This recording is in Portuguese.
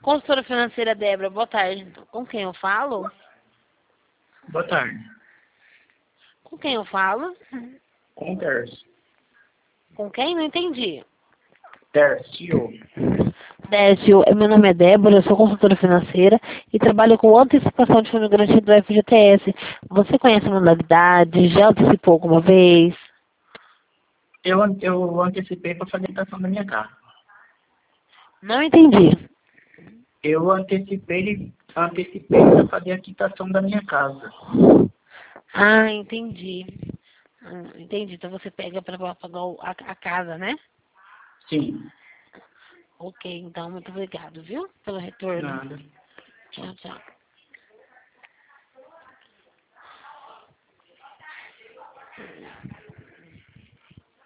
Consultora financeira Débora, boa tarde. Com quem eu falo? Boa tarde. Com quem eu falo? Com o Tércio. Com quem? Não entendi. Tércio. Décio, meu nome é Débora, eu sou consultora financeira e trabalho com antecipação de fundo garantido do FGTS. Você conhece a modalidade? Já antecipou alguma vez? Eu antecipei para fazer a quitação da minha casa. Não entendi. Eu antecipei para fazer a quitação da minha casa. Ah, entendi. Entendi. Então você pega para pagar a casa, né? Sim. Ok, então muito obrigado, viu? Pelo retorno. Nada. Tchau, tchau.